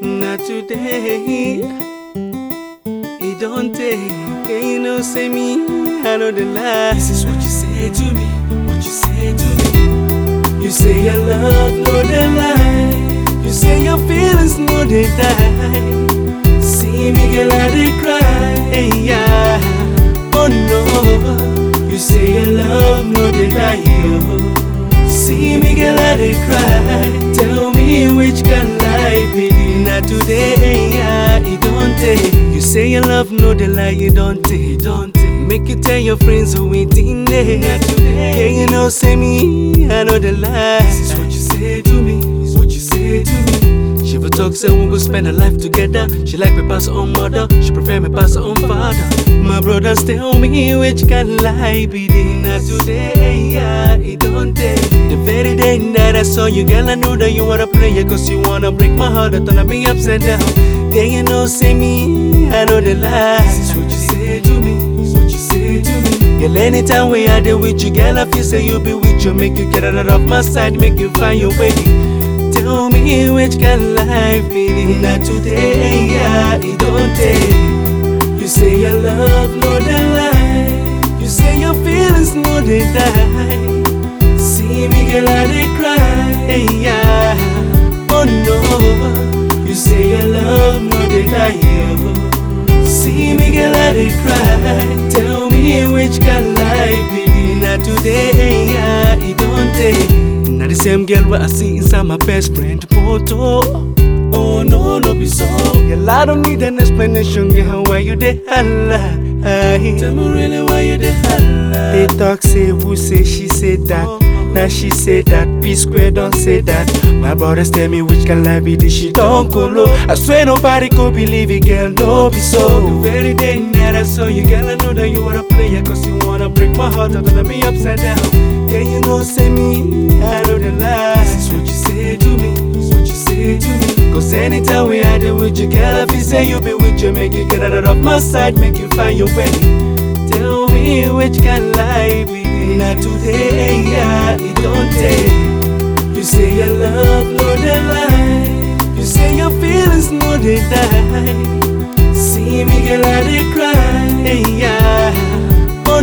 not today. It don't take, can you know, say me, I know the lie. This is what you say to me, what you say to me. You say your love, no the lie. You say your feelings, no they die. See me, girl, I dey cry, hey, yeah. Oh no, you say your love, no they die, oh. See me, girl, I dey cry. Tell me which can lie be. Not today, yeah, it don't take. You say your love, no the lie, it don't take, don't take. Make you tell your friends who ain't in there. Not today, can you know, say me, I know the lie. This is what you say to me, this is what you say to me. She will talk, say we go spend a life together. She like me pass her own mother, she prefer me pass her own father. My brothers tell me which can lie be. Not today, yeah, it don't take. The very day that I saw you, girl, I knew that you wanna play it, cause you wanna break my heart, that wanna be upside down. Then you know, say me, I know the lie. This is what you say to me, this is what you say to me. Girl, anytime we are there with you, girl, I feel say you be with you. Make you get out of my side, make you find your way. Tell me which can life be. Not today, yeah, it don't take. You say your love, no the lie. You say your feelings, no they die. See me, girl, I dey cry, hey, yeah. Oh no, you say your love, no they die, oh. See me, girl, I dey cry. Tell me which can life be. Not today, yeah, it don't take. Now the same girl what I see inside my best friend photo. Oh no, no be so. Girl, I don't need an explanation, girl, why you dey holla. Tell me really why you dey holla. They talk, say who say, she say that. Now she say that, P square don't say that. My brothers tell me which can lie be this, she don't go low. I swear nobody could believe it, girl, no be so. The very day that I saw you, girl, I know that you wanna play it, cause you wanna break my heart, I wanna be upside down. Yeah, you know, say me, I know the lie. This is what you say to me, this is what you say to me. Cause anytime we are there with you, girl, I feel say you be with you. Make you get out of my side, make you find your way. Tell me which can lie be. Not today, yeah, it don't take. You say your love, no the lie. You say your feelings, no they die. See me, girl, I dey cry, hey, yeah. Oh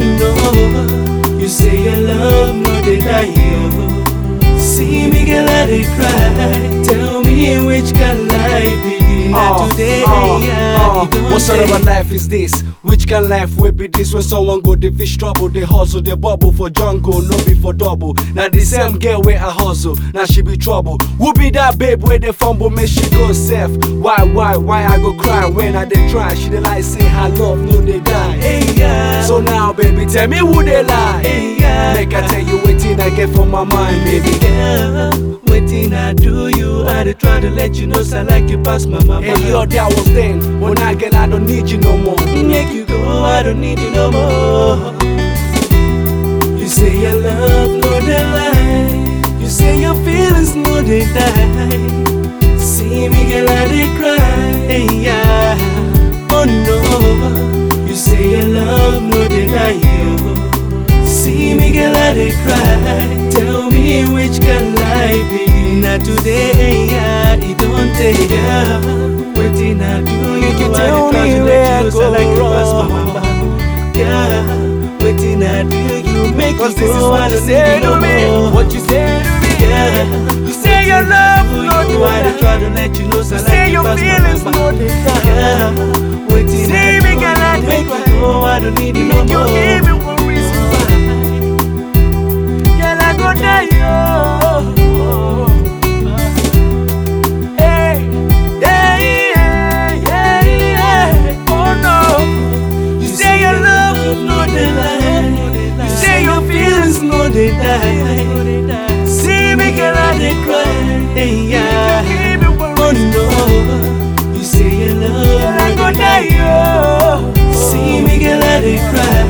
no, you say your love, no they die, oh. See me, girl, I dey cry. Tell me which can lie be. Not today, yeah, it don't what sort of a life is this? Which can life will be this? When someone go the fish trouble, they hustle, they bubble for jungle, no be for double. Now the same girl where I hustle, now she be trouble. Who be that babe where they fumble, make she go safe? Why I go cry when I dey try? She dey like say her love, no they die. Hey, yeah. So now baby, tell me who they lie. Hey, yeah. Make I tell you waiting I get from my mind, baby. Yeah, waiting I do you, I dey try to let you know, so like you pass my mama. Hey, yo, that was then. When I get, I don't need you no more. Make you go, I don't need you no more. You say your love, no the lie. You say your feelings, no they die. See me, girl, I dey cry, hey, yeah. Oh no, you say your love, no they die, oh. See me, girl, I dey cry. Tell me which can lie be. Not today, yeah, it don't take, yeah. Waiting I do you, can tell me where I go wrong. Yeah, waiting I do you, make Cause you this is go, what I you don't say need to no me, more. what you say to me. Yeah, You say your love, no you, I dey try to let you know, so You like say you your pass my feelings, mama. no they die. Yeah, waiting See I me, do girl, I you, make cry. you go, I don't need you no Make you more. give me one reason why. Girl, I go die, oh. Hey, yeah. Oh no. You say your love, no they lie. You say your feelings, no they die. See me, girl, I dey cry, hey, yeah. Give me one Oh reason. no, you say your love, Girl, I go die, oh. see me, girl, I dey cry.